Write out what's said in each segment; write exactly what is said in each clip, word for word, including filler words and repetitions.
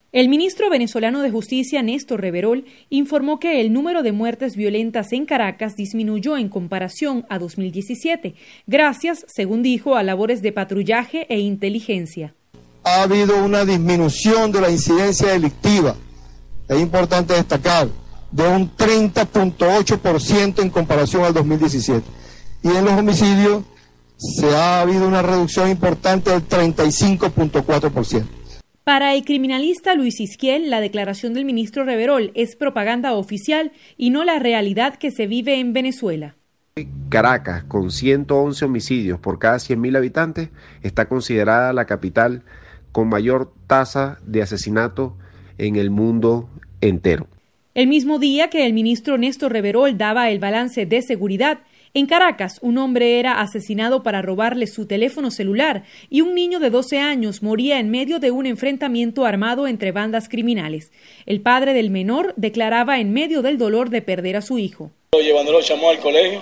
El ministro venezolano de Justicia, Néstor Reverol, informó que el número de muertes violentas en Caracas disminuyó en comparación a dos mil diecisiete, gracias, según dijo, a labores de patrullaje e inteligencia. Ha habido una disminución de la incidencia delictiva, es importante destacar, de un treinta punto ocho por ciento en comparación al dos mil diecisiete. Y en los homicidios se ha habido una reducción importante del treinta y cinco punto cuatro por ciento. Para el criminalista Luis Isquiel, la declaración del ministro Reverol es propaganda oficial y no la realidad que se vive en Venezuela. Caracas, con ciento once homicidios por cada cien mil habitantes, está considerada la capital con mayor tasa de asesinato en el mundo entero. El mismo día que el ministro Néstor Reverol daba el balance de seguridad, en Caracas, un hombre era asesinado para robarle su teléfono celular y un niño de doce años moría en medio de un enfrentamiento armado entre bandas criminales. El padre del menor declaraba en medio del dolor de perder a su hijo. Llevándolo chamo al colegio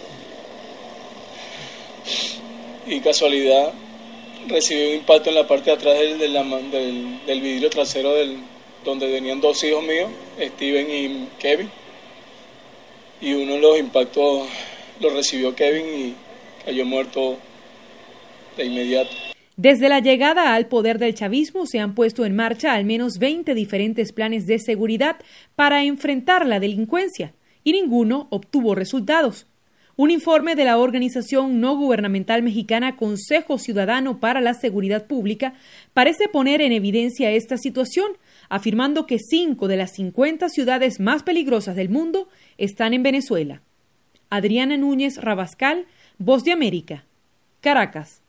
y casualidad recibió un impacto en la parte de atrás del, del, del, del vidrio trasero del, donde venían dos hijos míos, Steven y Kevin, y uno de los impactos lo recibió Kevin y cayó muerto de inmediato. Desde la llegada al poder del chavismo se han puesto en marcha al menos veinte diferentes planes de seguridad para enfrentar la delincuencia y ninguno obtuvo resultados. Un informe de la organización no gubernamental mexicana Consejo Ciudadano para la Seguridad Pública parece poner en evidencia esta situación, afirmando que cinco de las cincuenta ciudades más peligrosas del mundo están en Venezuela. Adriana Núñez Rabascal, Voz de América, Caracas.